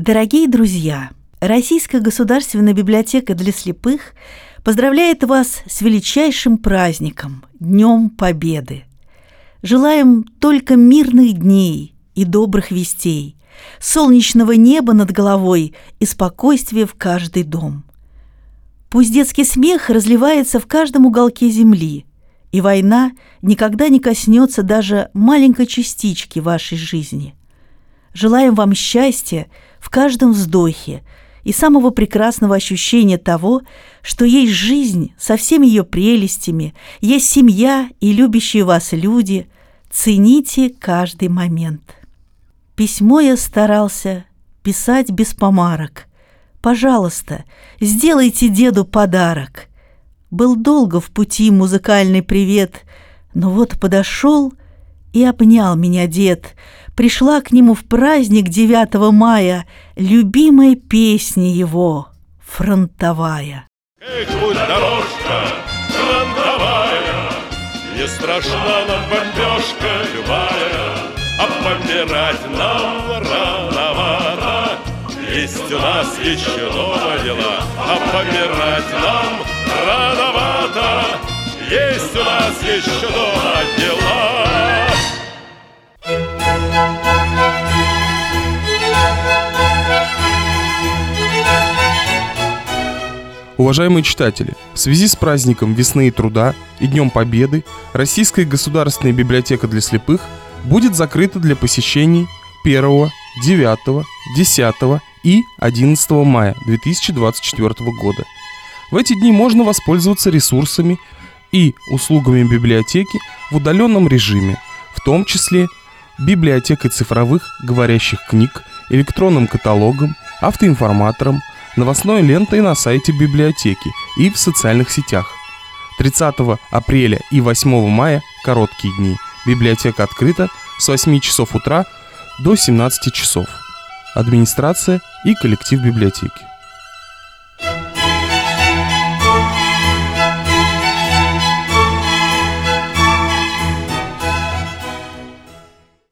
Дорогие друзья, Российская государственная библиотека для слепых поздравляет вас с величайшим праздником – Днем Победы. Желаем только мирных дней и добрых вестей, солнечного неба над головой и спокойствия в каждый дом. Пусть детский смех разливается в каждом уголке земли, и война никогда не коснется даже маленькой частички вашей жизни. Желаем вам счастья в каждом вздохе и самого прекрасного ощущения того, что есть жизнь со всеми ее прелестями, есть семья и любящие вас люди. Цените каждый момент. Письмо я старался писать без помарок. Пожалуйста, сделайте деду подарок. Был долго в пути музыкальный привет, но вот подошел и обнял меня дед. Пришла к нему в праздник 9 мая любимая песня его «Фронтовая». Эх, будь дорожка фронтовая, не страшна нам бомбежка любая, а помирать нам рановато. Есть у нас еще дома дела, а помирать нам рановато. Есть у нас еще дома дела. Уважаемые читатели, в связи с праздником Весны и Труда и Днем Победы Российская государственная библиотека для слепых будет закрыта для посещений 1, 9, 10 и 11 мая 2024 года. В эти дни можно воспользоваться ресурсами и услугами библиотеки в удаленном режиме, в том числе библиотекой цифровых говорящих книг, электронным каталогом, автоинформатором, новостной лентой на сайте библиотеки и в социальных сетях. 30 апреля и 8 мая – короткие дни. Библиотека открыта с 8 часов утра до 17 часов. Администрация и коллектив библиотеки.